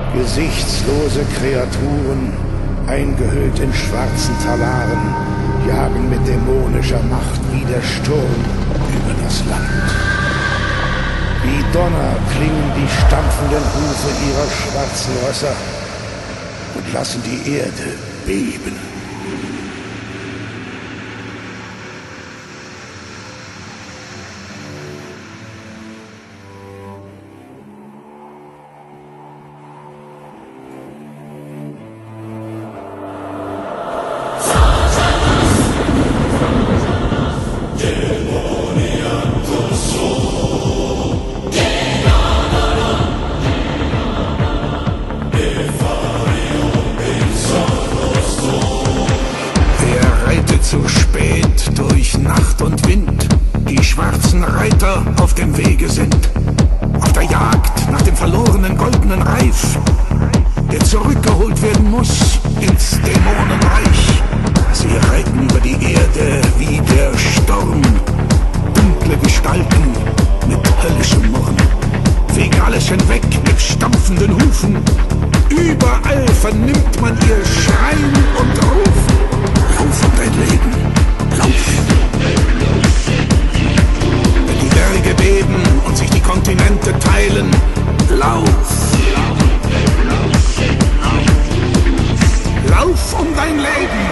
Gesichtslose Kreaturen, eingehüllt in schwarzen Talaren, jagen mit dämonischer Macht wie der Sturm über das Land. Wie Donner klingen die stampfenden Hufe ihrer schwarzen Rösser und lassen die Erde beben. Zu spät durch Nacht und Wind, die schwarzen Reiter auf dem Wege sind, auf der Jagd nach dem verlorenen goldenen Reif, der zurückgeholt werden muss ins Dämonenreich. Sie reiten über die Erde wie der Sturm, dunkle Gestalten mit höllischem Murren, fegen alles hinweg mit stampfenden Hufen. Überall vernimmt man ihr Schreien und Rufen. Lauf um dein Leben, lauf! Wenn die Berge beben und sich die Kontinente teilen, lauf! Lauf um dein Leben!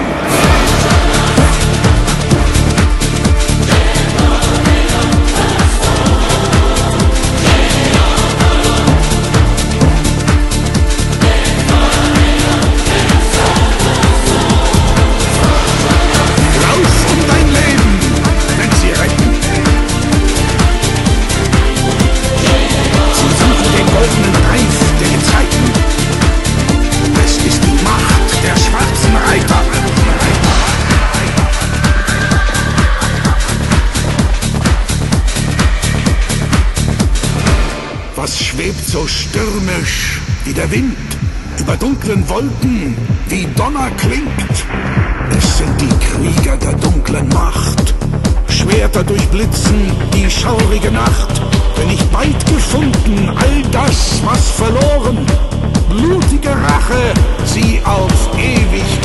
Was schwebt so stürmisch wie der Wind über dunklen Wolken, wie Donner klingt? Es sind die Krieger der dunklen Macht. Schwerter durchblitzen die schaurige Nacht. Wenn nicht bald gefunden all das, was verloren, blutige Rache sie auf ewig